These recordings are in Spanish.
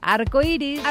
Arcoiris.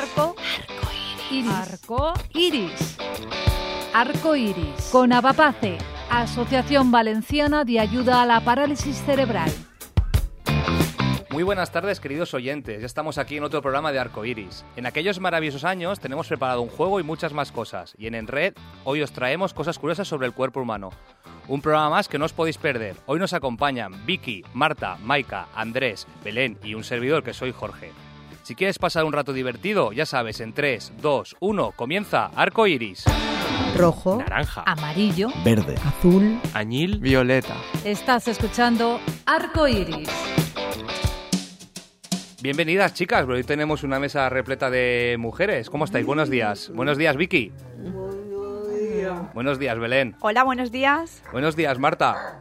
Arcoiris. Arcoiris. Con Avapace, Asociación Valenciana de Ayuda a la Parálisis Cerebral. Muy buenas tardes, queridos oyentes. Ya estamos aquí en otro programa de Arcoiris. En aquellos maravillosos años tenemos preparado un juego y muchas más cosas. Y en Red hoy os traemos cosas curiosas sobre el cuerpo humano. Un programa más que no os podéis perder. Hoy nos acompañan Vicky, Marta, Maika, Andrés, Belén y un servidor que soy Jorge. Si quieres pasar un rato divertido, ya sabes, en 3, 2, 1, comienza Arcoiris. Rojo, naranja, amarillo, verde, azul, añil, violeta. Estás escuchando Arcoiris. Bienvenidas, chicas. Hoy tenemos una mesa repleta de mujeres. ¿Cómo estáis? Buenos días. Buenos días, Vicky. Buenos días, Belén. Hola, buenos días. Buenos días, Marta.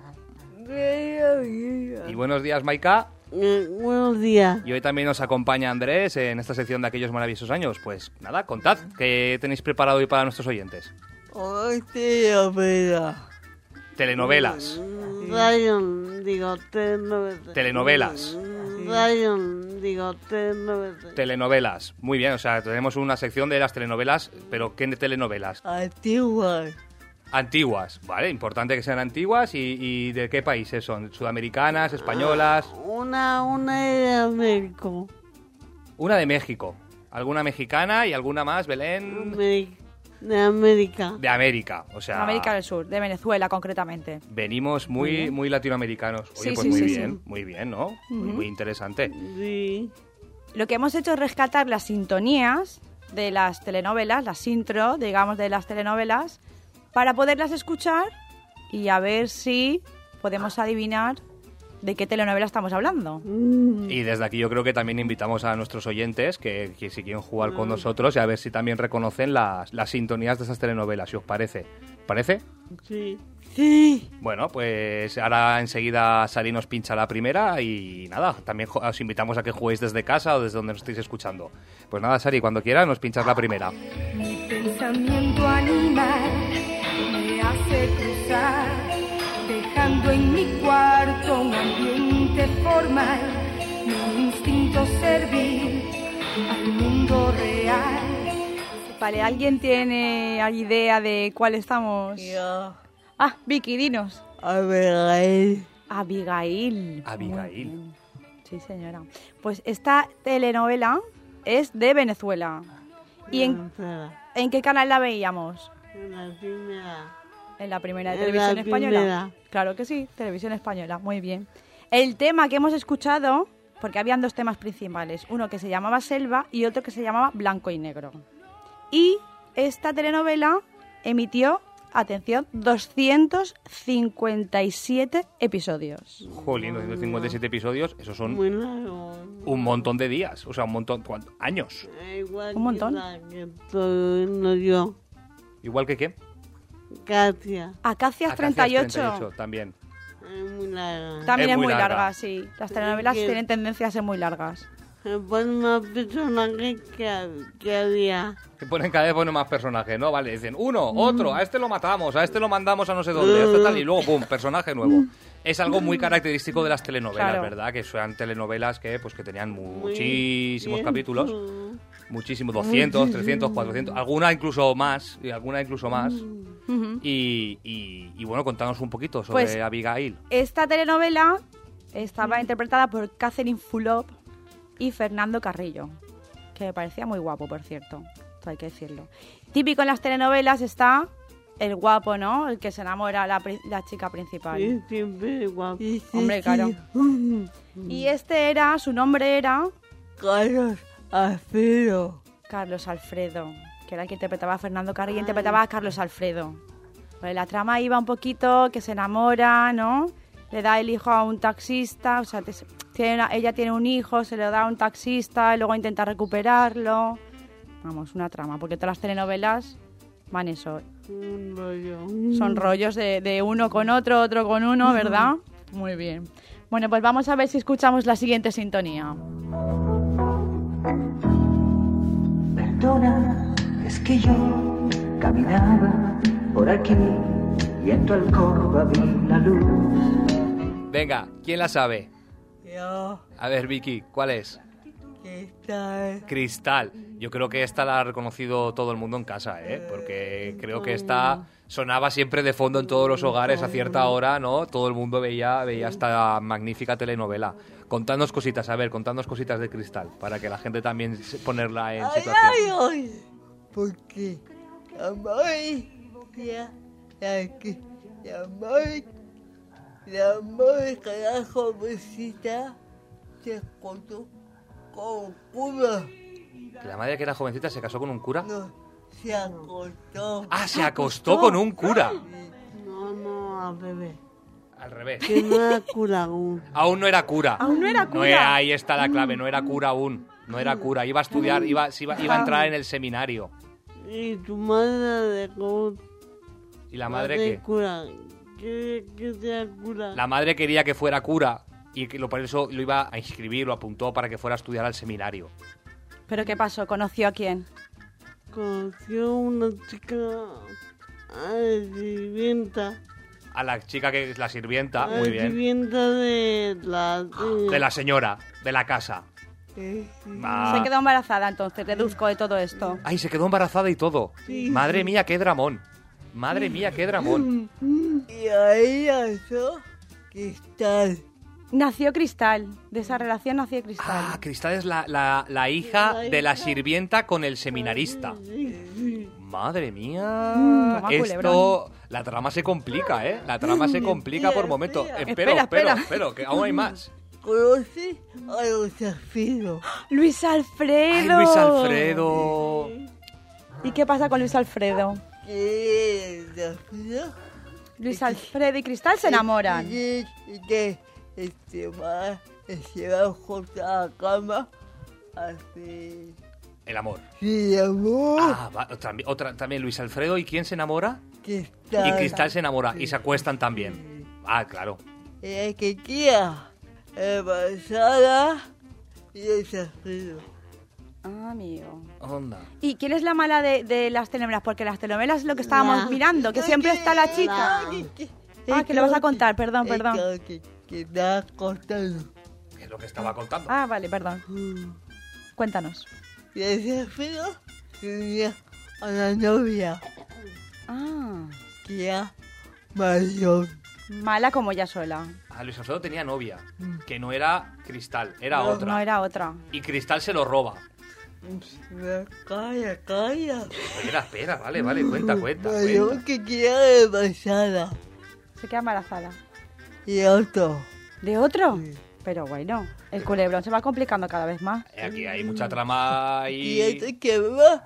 Y buenos días, Maika. Buenos días. Y hoy también nos acompaña Andrés en esta sección de aquellos maravillosos años. Pues nada, contad, ¿qué tenéis preparado hoy para nuestros oyentes? Telenovelas. Telenovelas. Telenovelas. Muy bien, o sea, tenemos una sección de las telenovelas, pero ¿qué telenovelas? Antiguas, vale, importante que sean antiguas. ¿Y de qué países son? ¿Sudamericanas, españolas? Una de México. Una de México. ¿Alguna mexicana y alguna más, Belén? De América. De América, o sea... América del Sur, de Venezuela concretamente. Venimos muy latinoamericanos. Oye, Sí, pues sí, muy bien, ¿no? Muy interesante. Sí. Lo que hemos hecho es rescatar las sintonías de las telenovelas, las intro, digamos, de las telenovelas, para poderlas escuchar y a ver si podemos adivinar de qué telenovela estamos hablando. Y desde aquí yo creo que también invitamos a nuestros oyentes que si quieren jugar con nosotros y a ver si también reconocen las sintonías de esas telenovelas, si os parece. ¿Parece? Sí. Sí. Bueno, pues ahora enseguida Sari nos pincha la primera y nada, también os invitamos a que juguéis desde casa o desde donde nos estéis escuchando. Pues nada, Sari, cuando quieras nos pinchas la primera. Mi pensamiento animal me hace cruzar, dejando en mi cuarto un ambiente formal, mi instinto servir al mundo real. Vale, ¿alguien tiene idea de cuál estamos? Yo. Ah, Vicky, dinos. Abigail. Abigail. Abigail. Muy bien. Sí, señora. Pues esta telenovela es de Venezuela. ¿Y en qué canal la veíamos? La primera. En la primera de En Televisión la Española. primera. Claro que sí, Televisión Española, muy bien. El tema que hemos escuchado, porque habían dos temas principales, uno que se llamaba Selva y otro que se llamaba Blanco y Negro. Y esta telenovela emitió, atención, 257 episodios. Jolín, 257 episodios, esos son Muy largo. un montón de días, o sea, un montón, años. Igual Un montón. que la que estoy viendo yo. ¿Igual que qué? Katia. Acacias 38. También. Es muy larga. También Es es muy muy larga. larga, sí. Las telenovelas que- tienen tendencia a ser muy largas. Se ponen más personajes que había. Que ponen cada vez ponen más personajes, ¿no? Vale, dicen uno, otro, a este lo matamos, a este lo mandamos a no sé dónde, a este tal, y luego, pum, personaje nuevo. Es algo muy característico de las telenovelas, Claro. ¿verdad? Que sean telenovelas que tenían Muy muchísimos bien. capítulos, muchísimos, 200, 300, 400, alguna incluso más. Ujú. Y bueno, contanos un poquito sobre Pues- Abigail. Esta telenovela estaba interpretada por Catherine Fulop y Fernando Carrillo, que me parecía muy guapo, por cierto, esto hay que decirlo. Típico en las telenovelas está el guapo, ¿no? El que se enamora la chica principal. Sí, siempre guapo. Hombre, claro. Y su nombre era Carlos Alfredo. Carlos Alfredo, que era el que interpretaba a Fernando Carrillo, interpretaba a Carlos Alfredo. Vale, la trama iba un poquito que se enamora, ¿no? Le da el hijo a un taxista, o sea, ella tiene un hijo, se lo da a un taxista, y luego intenta recuperarlo. Vamos, una trama, porque todas las telenovelas van eso. Un rollo. Son rollos de uno con otro con uno, ¿verdad? Muy bien. Bueno, pues vamos a ver si escuchamos la siguiente sintonía. Perdona, es que yo caminaba por aquí y en tu alcoba vi la luz. Venga, ¿quién la sabe? Yo. A ver, Vicky, ¿cuál es? Cristal. Yo creo que esta la ha reconocido todo el mundo en casa, porque creo que esta sonaba siempre de fondo en todos los hogares a cierta hora, ¿no? Todo el mundo veía esta magnífica telenovela. Contadnos cositas, contadnos cositas de Cristal, para que la gente también ponerla en situación. Porque la Mónica, la jovencita, se acostó con un cura. ¿La madre que era jovencita se casó con un cura? No, se acostó. ¡Ah, se acostó con un cura! No, al revés. Al revés. Que no era cura aún. Aún no era cura. Aún no era cura. Ahí está la clave, no era cura aún. No era cura, iba a estudiar, iba a entrar en el seminario. Y tu madre dejó. ¿Y la madre qué? Cura. Que sea cura. La madre quería que fuera cura y que por eso lo iba a inscribir, lo apuntó para que fuera a estudiar al seminario. ¿Pero qué pasó? ¿Conoció a quién? Conoció una chica sirvienta. A la chica que es la sirvienta, La muy bien. sirvienta de De la señora, de la casa. Sí. Ah. Se quedó embarazada, entonces, deduzco de todo esto. Ay, se quedó embarazada y todo. Sí. Madre mía, qué dramón. Madre mía, qué dramón. Y ahí nació Cristal. Nació Cristal. De esa relación nació Cristal. Ah, Cristal es la hija de la sirvienta con el seminarista. Madre mía. Toma, Esto... culebrón. La trama se complica, ¿eh? La trama se complica por momentos. Espera. Espero, que aún hay más. Conocí a Luis Alfredo. Luis Alfredo. ¡Ay, Luis Alfredo! ¿Y qué pasa con Luis Alfredo? ¿Qué es Alfredo? Luis Alfredo y Cristal se enamoran. Y que se va juntos a la cama así. El amor. Sí, amor. Ah, también Luis Alfredo. ¿Y quién se enamora? Cristal. Y Cristal se enamora. Y se acuestan también. Ah, claro. El que quiera. Embarazada y Luis Alfredo. Ah, amigo. Onda. ¿Y quién es la mala de las telenovelas? Porque las telenovelas es lo que estábamos mirando, que siempre está la chica. Ah, que lo vas a contar, perdón. Que está contando. Es lo que estaba contando. Ah, vale, perdón. Cuéntanos. Y Luis Alfredo tenía a la novia Ah, que era mayor. mala como ella sola. Ah, Luis Alfredo tenía novia. Que no era Cristal, era otra. No era otra. Y Cristal se lo roba. Calla. Espera, vale, cuenta. Mayor que queda embarazada. Se queda embarazada. Y otro. ¿De otro? Sí. Pero bueno, el culebrón se va complicando cada vez más. Aquí hay mucha trama Y y... este que va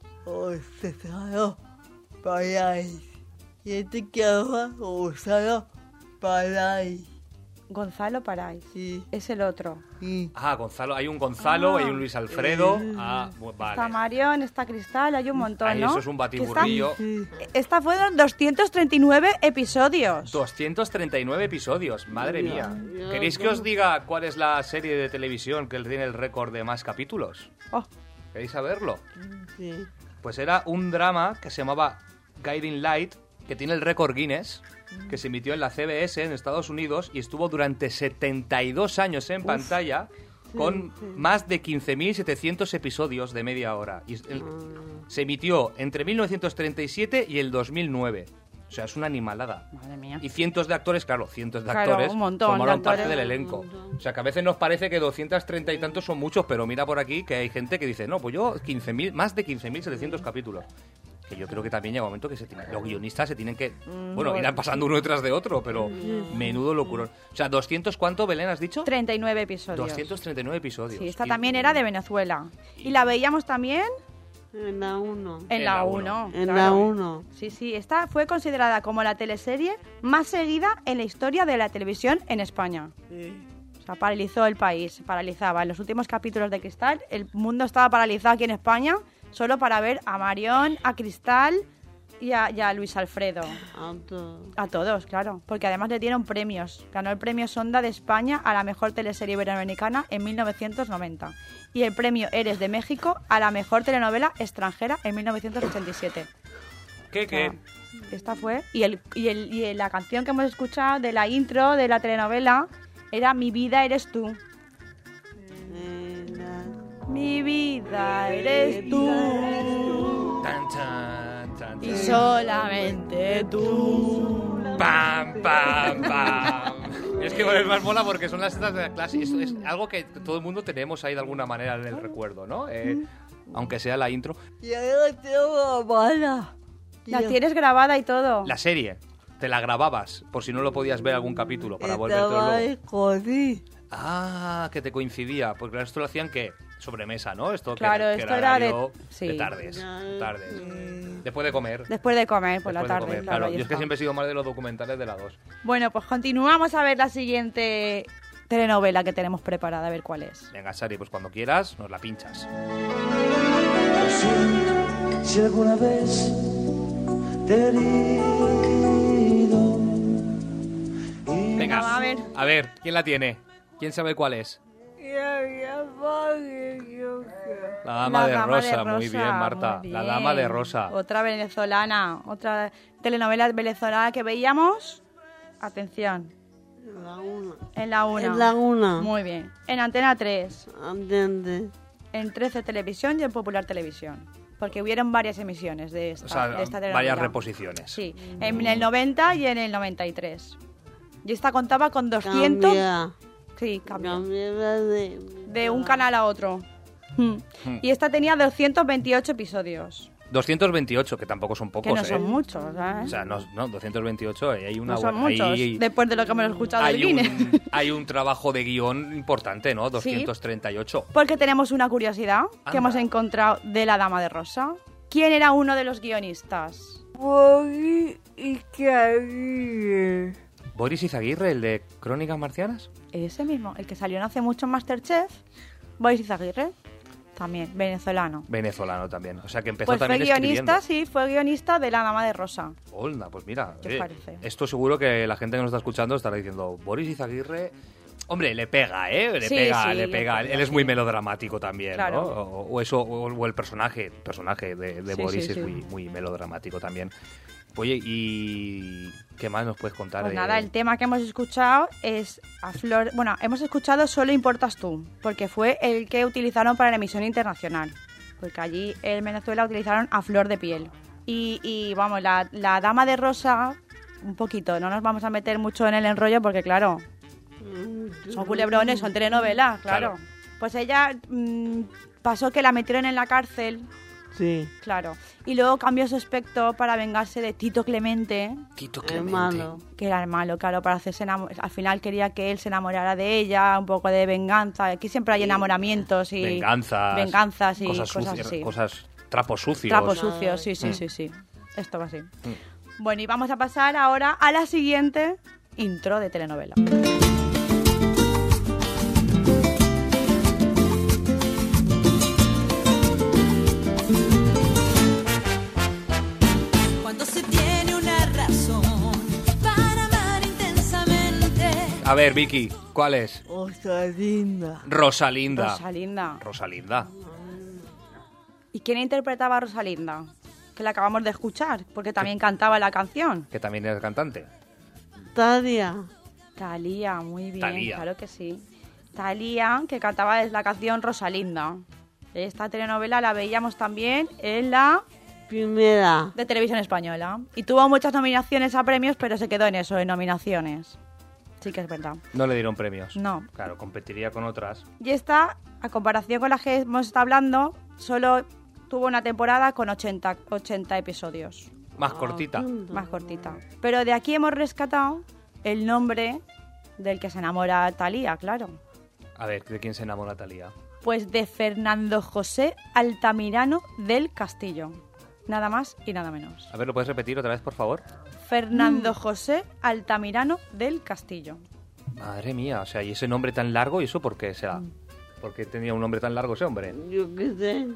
usado para ahí. Y este que va usado para ahí. Gonzalo Parais. Sí. Es el otro. Sí. Ah, Gonzalo, hay un Gonzalo, hay un Luis Alfredo. Ah, Está vale. Marión, está Cristal, hay un montón, Ahí ¿no? eso es un Que batiburrillo. Esta fueron 239 episodios. 239 episodios, madre mía. ¿Queréis que os diga cuál es la serie de televisión que tiene el récord de más capítulos? Oh, ¿Queréis saberlo? Sí. Pues era un drama que se llamaba Guiding Light, que tiene el récord Guinness, que se emitió en la CBS en Estados Unidos y estuvo durante 72 años en pantalla con más de 15.700 episodios de media hora. Y se emitió entre 1937 y el 2009. O sea, es una animalada. madre mía. Y cientos de actores, claro, cientos de Claro, actores un montón de formaron parte actores. del elenco. O sea, que a veces nos parece que 230 y tantos son muchos, pero mira por aquí que hay gente que dice, no, pues yo 15.000, más de 15.700 capítulos. Que yo creo que también llega un momento que los guionistas se tienen que... Bueno, irán pasando uno detrás de otro, pero menudo locurón. O sea, ¿200 cuánto, Belén, has dicho? 39 episodios. 239 episodios. Sí, esta Y- también era de Venezuela. ¿Y la veíamos también? En la 1. En la 1. En la 1. Sí, esta fue considerada como la teleserie más seguida en la historia de la televisión en España. O sea, paralizó el país, se paralizaba. En los últimos capítulos de Cristal, el mundo estaba paralizado aquí en España solo para ver a Marión, a Cristal y a Luis Alfredo. A todos, claro. Porque además le dieron premios. Ganó el premio Sonda de España a la mejor teleserie iberoamericana en 1990. Y el premio Eres de México a la mejor telenovela extranjera en 1987. ¿Qué? Esta fue. Y la canción que hemos escuchado de la intro de la telenovela era Mi vida eres tú. En la Mi vida eres tú. Tan, tan, tan, Y tan. solamente tú. ¡Pam, pam, pam! Y es que bueno, es más mola porque son las citas de la clase. Es algo que todo el mundo tenemos ahí de alguna manera en el recuerdo, ¿no? Aunque sea la intro. Y ahora tengo grabada. La tienes grabada y todo. La serie, te la grababas por si no lo podías ver algún capítulo para volvértelo Estaba luego. escondí. Ah, que te coincidía. Porque esto lo hacían, ¿qué? Sobremesa, ¿no? Esto Claro, que esto era de- horario sí. de tardes. Mm. Después de comer. Después de comer, por la Después de tarde. comer, Claro, ahí Yo es que está. siempre he sido más de los documentales de la 2. Bueno, pues continuamos a ver la siguiente telenovela que tenemos preparada, a ver cuál es. Venga, Sari, pues cuando quieras nos la pinchas. Lo siento si alguna vez te he herido. Venga, a ver. ¿quién la tiene? ¿Quién sabe cuál es? La Dama, de, Rosa. Muy bien, Marta. muy La bien. Dama de Rosa. Otra venezolana, otra telenovela venezolana que veíamos. Atención, La una. en la 1. En la una. Muy bien. En Antena 3, ¿Entiendes? en 13 Televisión y en Popular Televisión. Porque hubieron varias emisiones de esta, O sea, de esta telenovela. varias reposiciones. Sí, en el 90 y en el 93. Y esta contaba con 200... Cambia. Sí, cambió. Cambia De un canal a otro. Y esta tenía 228 episodios. 228, que tampoco son pocos, Que no son muchos, ¿sabes? O sea, no, 228, hay una No son buena- muchos, hay- después de lo que hemos escuchado del hay Guinness. hay un trabajo de guión importante, ¿no? 238. Porque tenemos una curiosidad Anda. que hemos encontrado de la Dama de Rosa. ¿Quién era uno de los guionistas? Boggy y Caribe. ¿Boris Izaguirre, el de Crónicas Marcianas? Ese mismo, el que salió no hace mucho en Masterchef. Boris Izaguirre, también, venezolano. Venezolano también. O sea, que empezó Pues fue también escribiendo. guionista, sí, fue guionista de la Dama de Rosa. Onda, pues mira. ¿Qué os parece? Esto seguro que la gente que nos está escuchando estará diciendo, Boris Izaguirre... Hombre, le pega, ¿eh? Le Sí, pega, sí, le le pega. pega, Él es sí. muy melodramático también, Claro. ¿no? O eso, o el personaje de Sí, Boris sí, es sí. muy melodramático también. Oye, ¿y qué más nos puedes contar? Pues de- nada, el tema que hemos escuchado es a flor... Bueno, hemos escuchado Solo importas tú, porque fue el que utilizaron para la emisión internacional. Porque allí en Venezuela utilizaron A flor de piel. Y vamos, la Dama de Rosa, un poquito, no nos vamos a meter mucho en el enrollo porque claro, son culebrones, son telenovelas, claro. Claro. Pues ella pasó que la metieron en la cárcel, Sí. claro. Y luego cambió su aspecto para vengarse de Tito Clemente, Tito Es Clemente. malo. que era el malo, claro, para hacerse al final quería que él se enamorara de ella, un poco de venganza. Aquí siempre hay enamoramientos y venganzas y cosas sucias, así. trapos sucios. Trapos sucios, sí, sí, sí, sí. Esto va así. Bueno, y vamos a pasar ahora a la siguiente intro de telenovela. Cuando se tiene una razón para amar intensamente. A ver, Vicky, ¿cuál es? Otra linda. Rosalinda. Rosalinda. Rosalinda. ¿Y quién interpretaba a Rosalinda? Que la acabamos de escuchar, porque también cantaba la canción. Que también es cantante. Tadia. Thalía, muy bien, Thalía. claro que sí. Thalía, que cantaba la canción Rosalinda. Esta telenovela la veíamos también en la Primera. de Televisión Española. Y tuvo muchas nominaciones a premios, pero se quedó en eso, en nominaciones. Sí que es verdad. No le dieron premios. No. Claro, competiría con otras. Y esta, a comparación con la que hemos estado hablando, solo tuvo una temporada con 80 episodios. Más cortita. Más cortita. Pero de aquí hemos rescatado el nombre del que se enamora Thalía, claro. A ver, ¿de quién se enamora Thalía? Pues de Fernando José Altamirano del Castillo. Nada más y nada menos. A ver, ¿lo puedes repetir otra vez, por favor? Fernando José Altamirano del Castillo. Madre mía, o sea, ¿y ese nombre tan largo? ¿Y eso por qué será? ¿Por qué tenía un nombre tan largo ese hombre? Yo qué sé.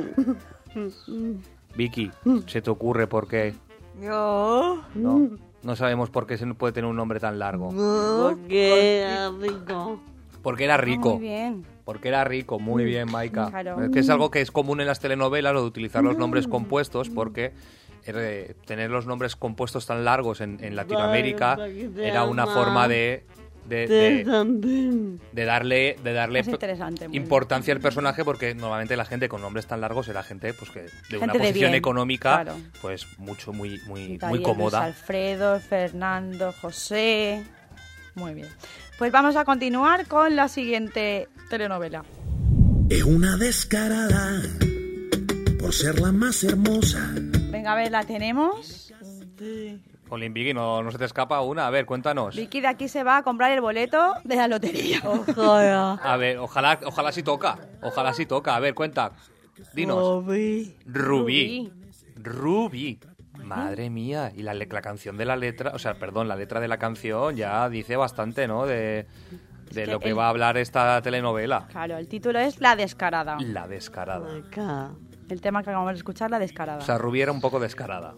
Vicky, ¿se te ocurre por qué? No. No, no sabemos por qué se puede tener un nombre tan largo. Porque era rico. Porque era rico. Muy bien. Porque era rico, muy bien, Maika. Claro. Es que es algo que es común en las telenovelas, lo de utilizar los nombres compuestos, porque tener los nombres compuestos tan largos en Latinoamérica Para que sea era una más- forma de de Interesante. darle Es interesante. muy importancia al personaje, porque normalmente la gente con nombres tan largos era gente pues que de una Gente de posición bien, económica claro. pues mucho muy bien. cómoda. Luis Alfredo, Fernando, José. Muy bien. Pues vamos a continuar con la siguiente telenovela. Es una descarada por ser la más hermosa. Venga, a ver, la tenemos. Sí. Jolín, Vicky, no se te escapa una. A ver, cuéntanos. Vicky de aquí se va a comprar el boleto de la lotería. Ojalá. A ver, ojalá sí toca. Ojalá sí toca. A ver, cuenta. Dinos. Rubí. Rubí. Madre mía. Y la canción de la letra, o sea, perdón, la letra de la canción ya dice bastante, ¿no? De lo que va a hablar esta telenovela. Claro, el título es La Descarada. La descarada. Acá. El tema que acabamos de escuchar, La Descarada. O sea, Rubí era un poco descarada.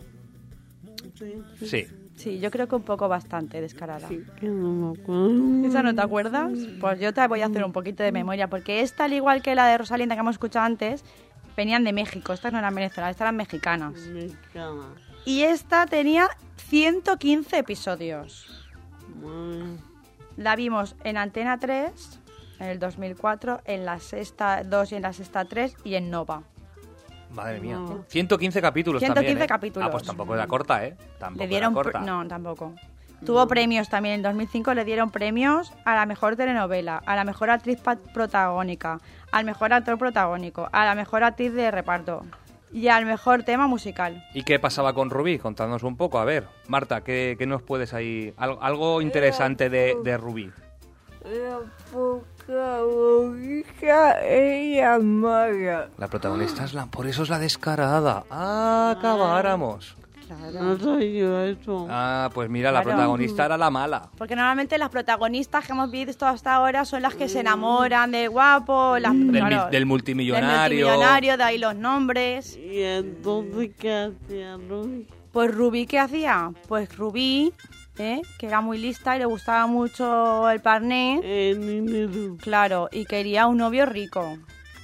Sí. Sí, yo creo que un poco bastante descarada. Que no me acuerdo. ¿Esa no te acuerdas? Pues yo te voy a hacer un poquito de memoria, porque esta, al igual que la de Rosalinda que hemos escuchado antes, venían de México. Estas no eran venezolanas, estas eran mexicanas. Me cama. Y esta tenía 115 episodios. Madre. La vimos en Antena 3, en el 2004, en la Sexta 2 y en la Sexta 3 y en Nova. Madre mía. No. 115 capítulos 115 también, ¿eh? capítulos. Ah, pues tampoco era corta, ¿eh? Tampoco Le dieron era corta. no, tampoco. Tuvo premios también. En 2005 le dieron premios a la mejor telenovela, a la mejor actriz protagónica, al mejor actor protagónico, a la mejor actriz de reparto y al mejor tema musical. ¿Y qué pasaba con Rubí? Contadnos un poco. A ver, Marta, ¿qué nos puedes ahí...? Algo interesante de Rubí. La protagonista ella mala. La protagonista es por eso es la descarada. Ah, acabáramos. No soy yo eso. Ah, pues mira, la Claro. protagonista era la mala. Porque normalmente las protagonistas que hemos visto hasta ahora son las que se enamoran del guapo, Del multimillonario. Del multimillonario, de ahí los nombres. Y entonces, ¿qué hacía Rubí? Pues Rubí, ¿qué hacía? Pues Rubí, que era muy lista y le gustaba mucho el parné, Dinero. claro, y quería un novio rico.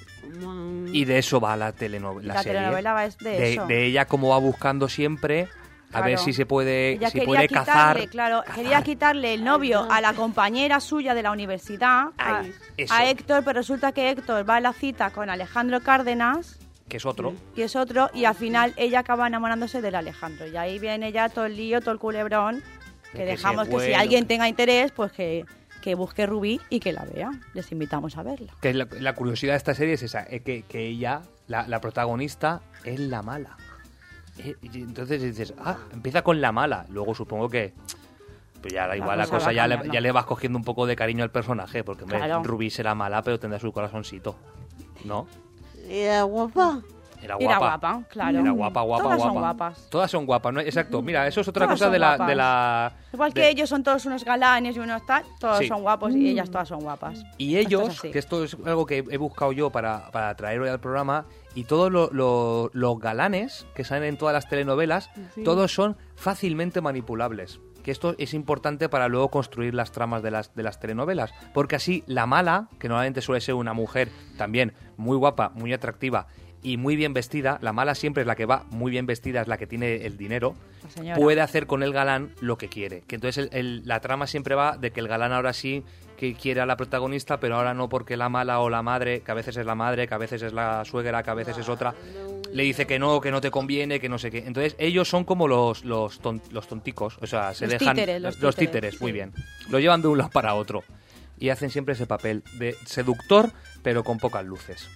Y de eso va la telenovela. La telenovela va de eso. De ella como va buscando siempre a Claro. ver si se puede, Ella si quería puede quitarle, cazar. claro, quería quitarle el novio a la compañera suya de la universidad, eso. a Héctor, pero resulta que Héctor va a la cita con Alejandro Cárdenas, Que es otro. que es otro, y al final ella acaba enamorándose del Alejandro. Y ahí viene ya todo el lío, todo el culebrón, que Que dejamos sea que si bueno. alguien tenga interés, pues que busque Rubí y que la vea. Les invitamos a verla. Que la curiosidad de esta serie es esa, que ella, la protagonista, es la mala. Y entonces dices, empieza con la mala. Luego supongo que pues ya igual la cosa cosa va ya cambiando. le vas cogiendo un poco de cariño al personaje, porque hombre, Claro. Rubí será mala, pero tendrá su corazoncito. ¿No? Era guapa. Era guapa. Era guapa, claro. Era guapa. Todas son guapas. Todas son guapas, ¿no? Exacto. Mira, eso es otra Todas cosa son de la, guapas. de la... Igual que de- ellos son todos unos galanes y unos tal, todos Sí. son guapos y ellas todas son guapas. Y Esto ellos, es así. que esto es algo que he buscado yo para traer hoy al programa, y todos los galanes que salen en todas las telenovelas, todos son fácilmente manipulables. Que esto es importante para luego construir las tramas de las telenovelas. Porque así la mala, que normalmente suele ser una mujer también muy guapa, muy atractiva y muy bien vestida, la mala siempre es la que va muy bien vestida, es la que tiene el dinero, La señora. puede hacer con el galán lo que quiere. Que entonces la trama siempre va de que el galán ahora sí que quiere a la protagonista, pero ahora no, porque la mala o la madre, que a veces es la madre, que a veces es la suegra, que a veces es otra, le dice que no te conviene, que no sé qué. Entonces ellos son como los tonticos, o sea, se Los dejan... títeres, los títeres, títeres, muy sí. bien. Lo llevan de un lado para otro. Y hacen siempre ese papel de seductor, pero con pocas luces.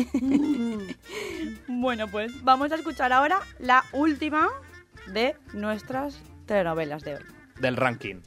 Bueno, pues vamos a escuchar ahora la última de nuestras telenovelas de hoy. Del ranking.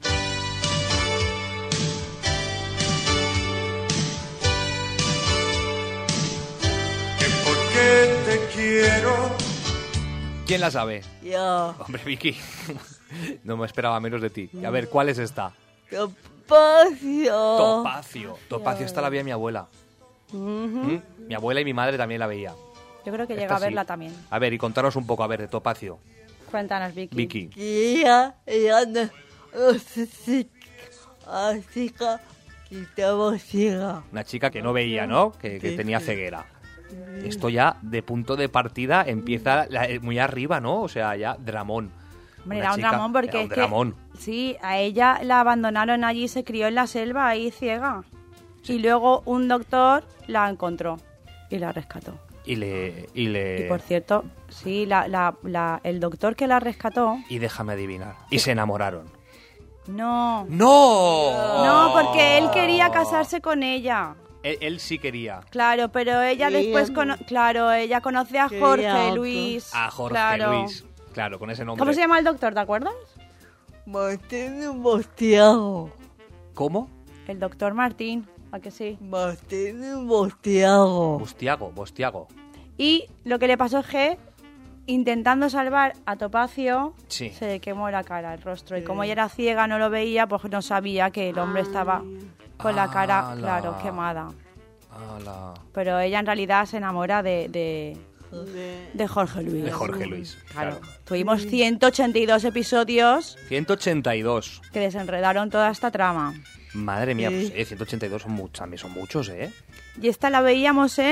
¿Por qué te quiero? ¿Quién la sabe? Yo. Hombre, Vicky, no me esperaba menos de ti. A ver, ¿cuál es esta? Topacio. Topacio. Topacio, esta la veía mi abuela. ¿Mm? Mi abuela y mi madre también la veía. Yo creo que Esta llega a sí. verla también. A ver, y contaros un poco, a ver, de Topacio. Cuéntanos, Vicky. Vicky. Y ella no sé si así que estaba ciega. Una chica que no veía, ¿no? Que Sí, tenía sí. ceguera. Esto ya, de punto de partida, empieza muy arriba, ¿no? O sea, ya, dramón. Hombre, Una era un chica, dramón porque era un es que... dramón. Sí, a ella la abandonaron allí y se crió en la selva, ahí ciega. Y luego un doctor la encontró y la rescató. Y por cierto, sí, el doctor que la rescató... Y déjame adivinar. Y se enamoraron. No. ¡No! No, porque él quería casarse con ella. Él sí quería. Claro, pero ella después... ella conoce a Quería Jorge otro. Luis. A Jorge claro. Luis. Claro, con ese nombre. ¿Cómo se llama el doctor, te acuerdas? Martín Bostiago. ¿Cómo? El doctor Martín, ¿a que sí? Martín Bostiago. Bostiago. Y lo que le pasó es que, intentando salvar a Topacio, Sí. se le quemó la cara, el rostro. Y como ella era ciega, no lo veía, pues no sabía que el hombre estaba con la cara, ¡Hala! claro, quemada. ¡Hala! Pero ella en realidad se enamora de Jorge Luis. De Jorge Luis. Claro. Tuvimos 182 episodios 182. que desenredaron toda esta trama. Madre mía, pues 182 también son muchos, ¿eh? Y esta la veíamos en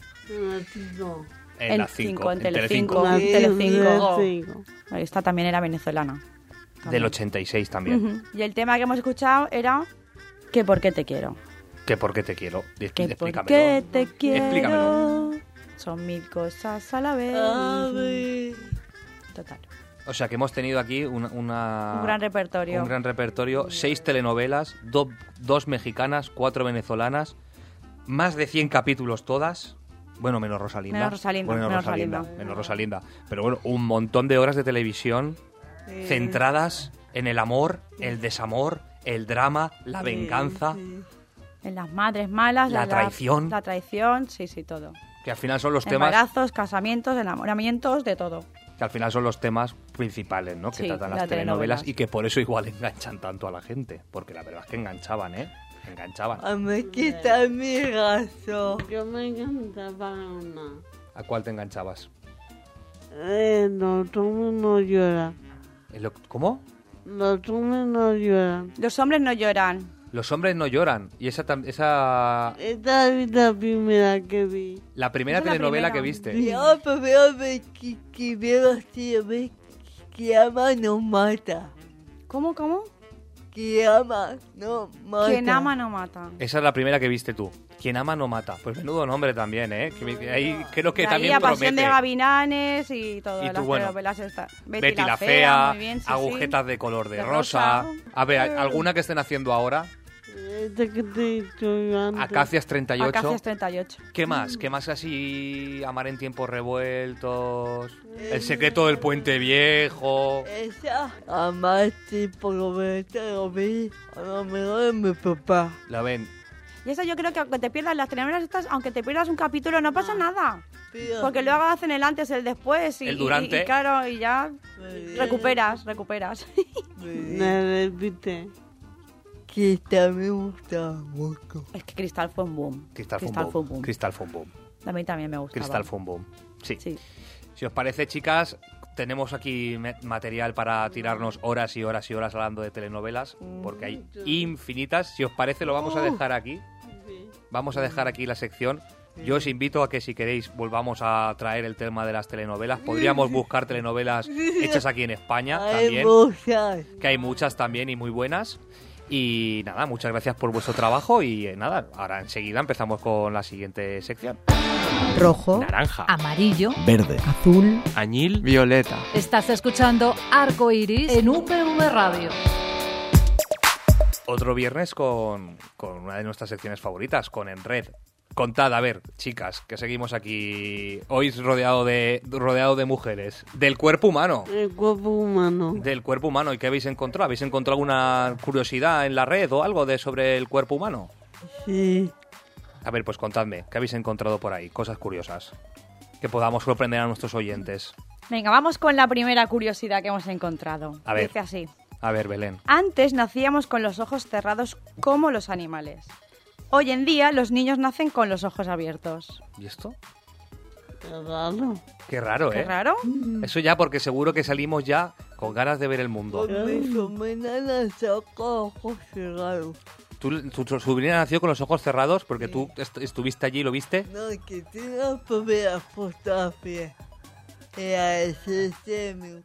En la 5. en Telecinco. Telecinco. Esta también era venezolana. Del 86 también. Ujú. Y el tema que hemos escuchado era ¿Que por qué te quiero? ¿Que por qué te quiero? ¿Que por Explícamelo. qué te quiero? Explícamelo. Son mil cosas a la vez. Total. O sea, que hemos tenido aquí un gran repertorio. Un gran repertorio. 6 telenovelas, 2 mexicanas, 4 venezolanas, más de 100 capítulos todas. Bueno, menos Rosalinda. Menos Rosalinda. Pero bueno, un montón de horas de televisión centradas en el amor, el desamor, el drama, la venganza, En las madres malas. La traición. La traición, sí, todo. que al final son los temas Embarazos, casamientos, enamoramientos, de todo. que al final son los temas principales, ¿no? Que Sí, tratan las las telenovelas telenovelas. y que por eso igual enganchan tanto a la gente, porque la verdad es que enganchaban, ¿eh? Enganchaban. A mí quita mi gaso. Yo me encantaba una. ¿A cuál te enganchabas? Los hombres no lloran. ¿Cómo? Los hombres no lloran. Los hombres no lloran. Los hombres no lloran. Y esa Esta es la primera que vi. la primera Esa es la telenovela primera. que viste. Yo primero que veo así, que ama no mata. ¿Cómo? Que ama no mata. Quien ama no mata. Esa es la primera que viste tú. Quien ama no mata. Pues menudo nombre también, ¿eh? Que ahí creo que De ahí también a Pasión promete. de Gavilanes y todas Y tú, las bueno, telenovelas estas. Betty la Fea, muy bien, sí, Agujetas sí. de color de De rosa. rosa. A ver, ¿alguna que estén haciendo ahora? Esta que te he dicho yo antes. Acacias 38. Acacias 38. ¿Qué más? ¿Qué más así? Amar en tiempos revueltos. El secreto del puente viejo. Esa amaste por lo menos lo vi a lo mejor de mi papá. La ven. Y eso yo creo que aunque te pierdas las telenovelas estas, aunque te pierdas un capítulo, no pasa nada. Pero Porque luego hacen el antes, el después y, El durante. y claro, y ya me- recuperas. Me repite. que también me gusta mucho. Es que Cristal fue un boom. Cristal fue un boom. Cristal fue un boom. A mí también me gustaba. Cristal fue un boom. Sí. Sí. Si os parece, chicas, tenemos aquí material para tirarnos horas y horas y horas hablando de telenovelas, porque hay infinitas. Si os parece, lo vamos a dejar aquí. Vamos a dejar aquí la sección. Yo os invito a que si queréis volvamos a traer el tema de las telenovelas. Podríamos buscar telenovelas hechas aquí en España Hay también, muchas. que hay muchas también y muy buenas. Y nada, muchas gracias por vuestro trabajo y nada, ahora enseguida empezamos con la siguiente sección. Rojo, Naranja, amarillo, Verde. azul. añil, Violeta. Estás escuchando Arco Iris en UPV Radio. otro viernes con una de nuestras secciones favoritas, con En Red. Contad, a ver, chicas, que seguimos aquí hoy rodeado de mujeres. Del cuerpo humano. El cuerpo humano. Del cuerpo humano. ¿Y qué habéis encontrado? ¿Habéis encontrado alguna curiosidad en la red o algo sobre el cuerpo humano? Sí. A ver, pues contadme, ¿qué habéis encontrado por ahí? Cosas curiosas. Que podamos sorprender a nuestros oyentes. Venga, vamos con la primera curiosidad que hemos encontrado. A ver. Dice así. A ver, Belén. Antes nacíamos con los ojos cerrados como los animales. Hoy en día los niños nacen con los ojos abiertos. ¿Y esto? Qué raro. Qué raro, ¿Qué ¿eh? raro? Eso ya porque seguro que salimos ya con ganas de ver el mundo. Con mi sobrina nació con ojos cerrados. ¿Tu sobrina nació con los ojos cerrados porque tú estuviste allí y lo viste? No, que tiene la primera fotografía. Era ese semi.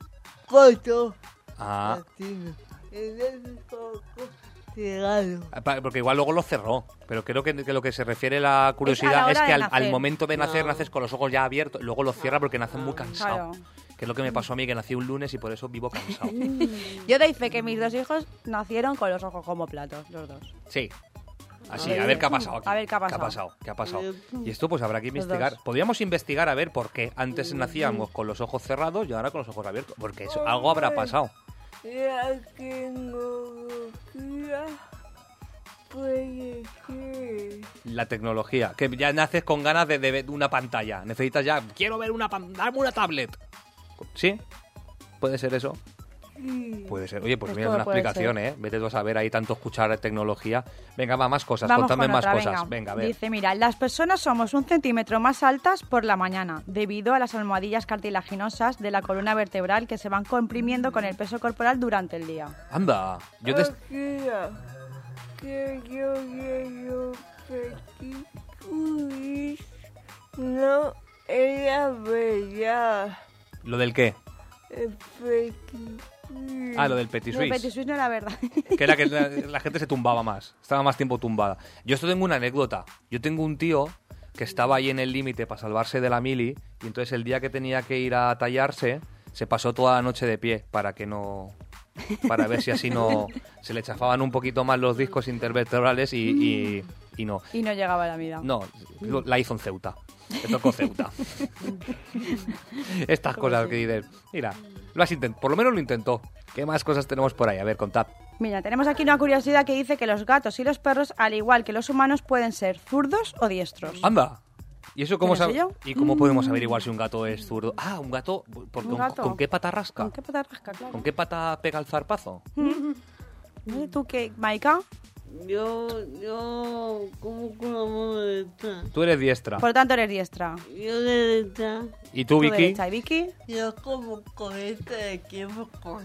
corto. Ah, Así no. Es un poco cerrado. porque igual luego lo cerró. Pero creo que lo que se refiere la Es a curiosidad la es hora que de al nacer. momento de nacer No. naces con los ojos ya abiertos. Luego lo cierra porque nace muy cansado. Claro. Que es lo que me pasó a mí, que nací un lunes y por eso vivo cansado. Yo doy fe que mis 2 hijos nacieron con los ojos como platos, los 2. Sí. Así, a ver qué ha pasado aquí. A ver qué ha ¿Qué ha pasado. pasado? ¿Qué ha pasado? Y esto pues habrá que investigar. dos. Podríamos investigar a ver por qué antes nacíamos con los ojos cerrados y ahora con los ojos abiertos. Porque eso, algo habrá pasado. Ya que no quiera, puede ser. La tecnología. Que ya naces con ganas de ver una pantalla. Necesitas ya, quiero ver dame una tablet. ¿Sí? ¿Puede ser eso? Puede ser. Oye, pues Pues mira, es todo una puede explicación, ser. ¿eh? Vete tú a saber ahí tanto escuchar tecnología. Venga, va, más cosas. Vamos Contadme con más otra, cosas. Venga, a ver. Dice, mira, las personas somos 1 centímetro más altas por la mañana debido a las almohadillas cartilaginosas de la columna vertebral que se van comprimiendo con el peso corporal durante el día. Anda. Yo te... Quiera, que yo quiero pequeños, no era verdad. ¿Lo del qué? Pequeños. Ah, lo del Petit Lo de Suisse. Petit Suisse no era verdad. Que era que la gente se tumbaba más. Estaba más tiempo tumbada. Yo esto tengo una anécdota. Yo tengo un tío que estaba ahí en el límite para salvarse de la mili y entonces el día que tenía que ir a tallarse se pasó toda la noche de pie para que no... para ver si así no... se le chafaban un poquito más los discos intervertebrales y no. Y no llegaba a la vida. No, la hizo en Ceuta. Le tocó Ceuta. Estas cosas que dices, mira, lo has intentado, por lo menos lo intentó. ¿Qué más cosas tenemos por ahí? A ver, contad. Mira, tenemos aquí una curiosidad que dice que los gatos y los perros, al igual que los humanos, pueden ser zurdos o diestros. ¡Anda! ¿Y eso cómo ¿Qué no sé sabe? yo? ¿Y cómo podemos saber igual si un gato es zurdo? Ah, un gato, Un gato. ¿con qué pata rasca? ¿Con qué pata rasca, claro? ¿Con qué pata pega el zarpazo? No sé tú qué, Maika. Yo, como con la mano derecha. Tú eres diestra. Por lo tanto, eres diestra. Yo derecha. ¿Y tú, Tú Vicky? derecha. ¿Y Vicky? Yo como con este equipo con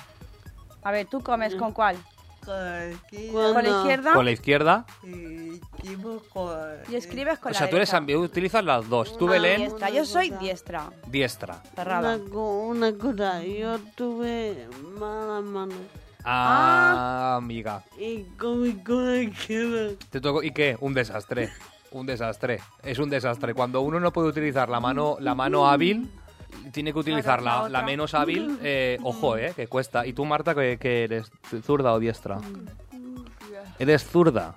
A ver, ¿tú comes con cuál? aquí ¿Con la izquierda? Con la izquierda. y equipo con Y escribes con O la sea, tú eres derecha. utilizas las dos. Tú, Ah, Belén, diestra. Yo soy diestra. diestra. Cerrada. Una cosa, yo tuve mala mano. Ah, amiga. Y comí con la izquierda. Te tocó, ¿y qué? Un desastre. Un desastre. Es un desastre. Cuando uno no puede utilizar la mano hábil, tiene que utilizar Claro, la la otra. menos hábil. Ojo, que cuesta. ¿Y tú, Marta, que eres zurda o diestra? ¿Eres zurda?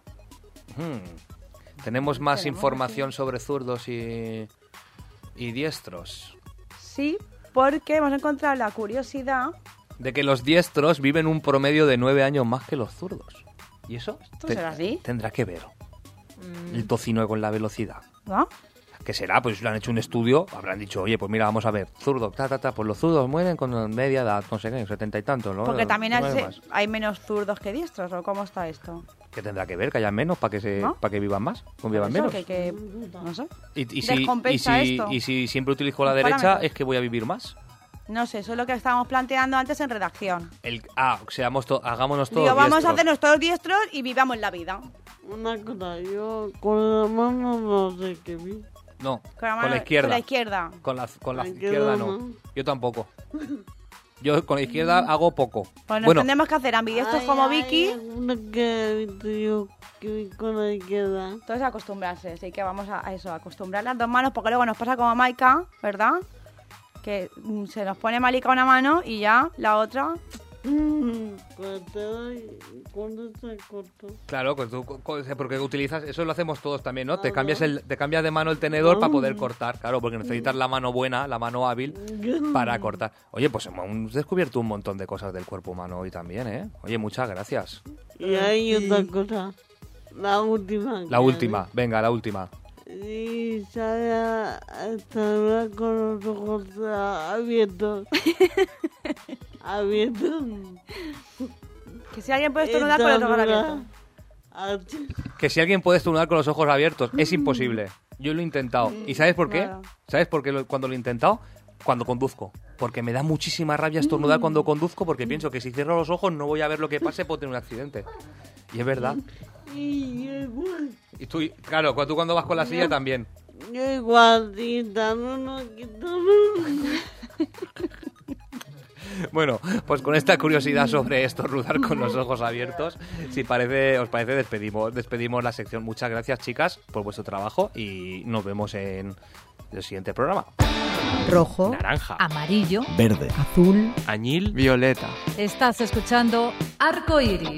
Tenemos más Tenemos información sobre zurdos y diestros. Sí, porque hemos encontrado la curiosidad. De que los diestros viven un promedio de 9 años más que los zurdos. ¿Y eso? ¿Esto será así? Tendrá que ver. El tocino con la velocidad. ¿No? ¿Qué será? Pues le han hecho un estudio, habrán dicho, oye, pues mira, vamos a ver, zurdo, pues los zurdos mueren con media edad, no sé qué, 70 y tantos, ¿no? Porque también No hay más. hay menos zurdos que diestros, ¿o cómo está esto? ¿Qué tendrá que ver? ¿Que haya menos para que ¿No? para que vivan más? ¿Convivan Eso, menos? no sé. Y descompensa esto. y si siempre utilizo la Los derecha, parámetros. es que voy a vivir más. No sé, eso es lo que estábamos planteando antes en redacción. Hagámonos todos Digo, vamos a diestros. hacernos todos diestros y vivamos la vida. Una cosa, yo con la mano no sé qué vi. No, Con la, con la izquierda. Con la izquierda. Con la Ay, qué izquierda no. bueno. Yo tampoco. Yo con la izquierda hago poco. Pues nos Bueno, tendremos que hacer ambidiestros Ay, como ay, Vicky. Una que he visto yo que vi con la izquierda. Entonces acostumbrarse, así que vamos a eso, a acostumbrar las dos manos, porque luego nos pasa como a Maika, ¿verdad? Que se nos pone malica una mano y ya la otra. Cuando se cortó. claro, pues tú, porque utilizas, eso lo hacemos todos también, ¿no? Te cambias de mano el tenedor para poder cortar, claro, porque necesitas la mano buena, la mano hábil para cortar. Oye, pues hemos descubierto un montón de cosas del cuerpo humano hoy también, ¿eh? Oye, muchas gracias. Y hay otra cosa. La última. La última, venga, la última. Y sale a estar con los ojos abiertos. Abiertos. Que si alguien puede estornudar con los ojos abiertos. Que si alguien puede estornudar con los ojos abiertos, es imposible. Yo lo he intentado. ¿Y sabes por qué? Claro. ¿Sabes por qué cuando lo he intentado? Cuando conduzco. Porque me da muchísima rabia estornudar cuando conduzco porque pienso que si cierro los ojos no voy a ver lo que pase, puedo tener un accidente. Y es verdad. Y yo igual. Y tú, claro, tú cuando vas con la silla también. Yo igual, quitando. Bueno, pues con esta curiosidad sobre estornudar con los ojos abiertos, si os parece, despedimos la sección. Muchas gracias, chicas, por vuestro trabajo y nos vemos en el siguiente programa. Rojo, naranja, amarillo, verde, azul, añil, violeta. Estás escuchando Arco Iris.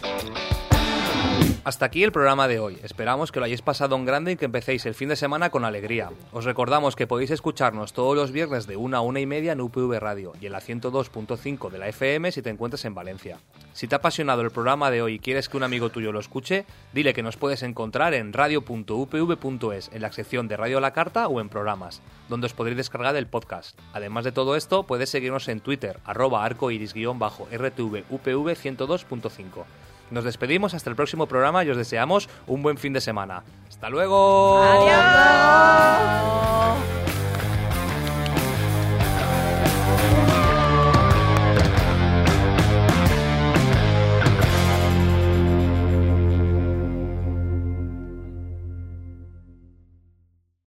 Hasta aquí el programa de hoy. Esperamos que lo hayáis pasado en grande y que empecéis el fin de semana con alegría. Os recordamos que podéis escucharnos todos los viernes de 1 a 1:30 en UPV Radio y en la 102.5 de la FM si te encuentras en Valencia. Si te ha apasionado el programa de hoy y quieres que un amigo tuyo lo escuche, dile que nos puedes encontrar en radio.upv.es, en la sección de Radio a la Carta o en programas, donde os podréis descargar el podcast. Además de todo esto, puedes seguirnos en Twitter, @arcoiris_RTVUPV 102.5. Nos despedimos hasta el próximo programa y os deseamos un buen fin de semana. ¡Hasta luego! ¡Adiós!